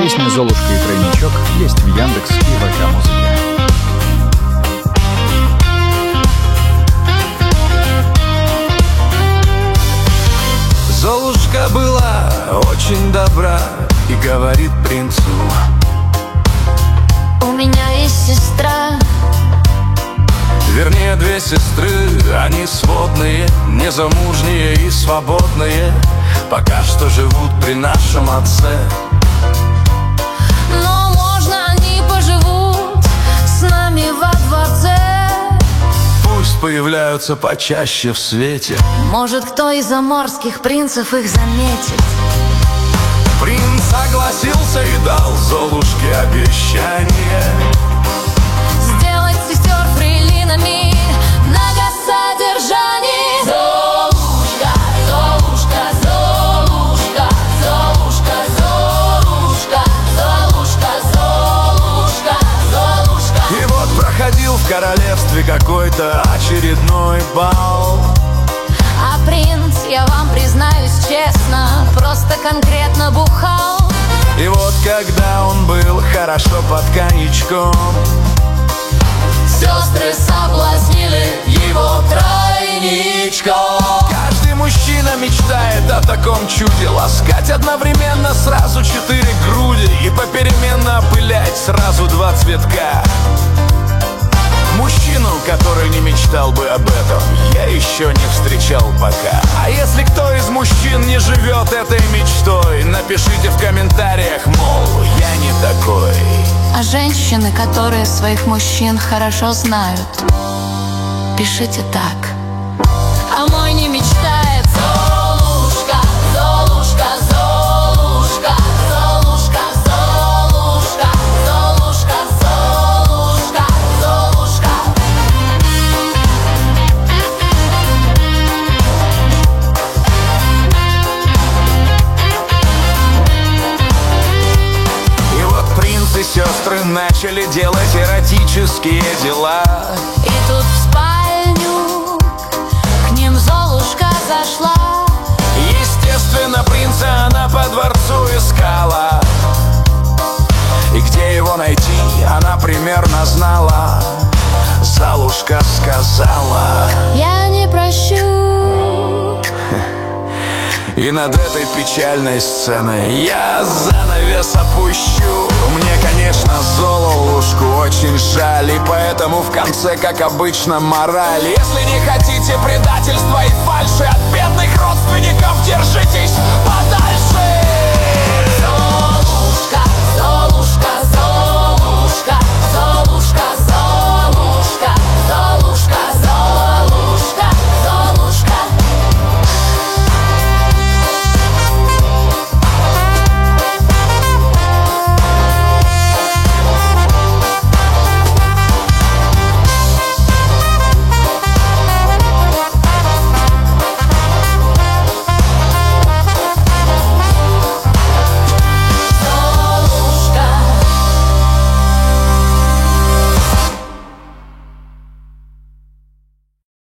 Песня «Золушка и тройничок» есть в Яндекс и ВК-музыке. Золушка была очень добра и говорит принцу: у меня есть сестра. Вернее, две сестры, они сводные, незамужние и свободные, пока что живут при нашем отце. Но можно они поживут с нами во дворце. Пусть появляются почаще в свете. Может, кто из заморских принцев их заметит. Принц согласился и дал Золушке обещание сделать сестер фрейлинами много содержаний. Золушка, Золушка, Золушка, Золушка, Золушка, Золушка, Золушка, Золушка. И вот проходил в королевстве какой-то очередной бал. А принц, я вам признаюсь честно, просто конкретно бухал. И вот когда он был хорошо под коньячком, сестры соблазнили его тройничком. каждый мужчина мечтает о таком чуде: ласкать одновременно сразу 4 груди и попеременно опылять сразу 2 цветка. Мужчину, который не мечтал бы об этом, я еще не встречал пока. А если кто из мужчин не живет этой мечтой, напишите в комментариях, мол, я не такой. А женщины, которые своих мужчин хорошо знают, пишите так: а мой не мечтает. Золушка, Золушка, Золушка, Золушка, Золушка, Золушка, Золушка, Золушка. И вот принц и сестры начали делать эротические дела. И тут в спальню к ним Золушка зашла. Естественно, принца она по дворцу искала. И где его найти, она примерно знала. Золушка сказала: я не прощу. и над этой печальной сценой я занавес опущу. Мне, конечно, Золушку очень жаль, и поэтому в конце, как обычно, мораль: если не хотите предательства и фальши от бедных родственников, держитесь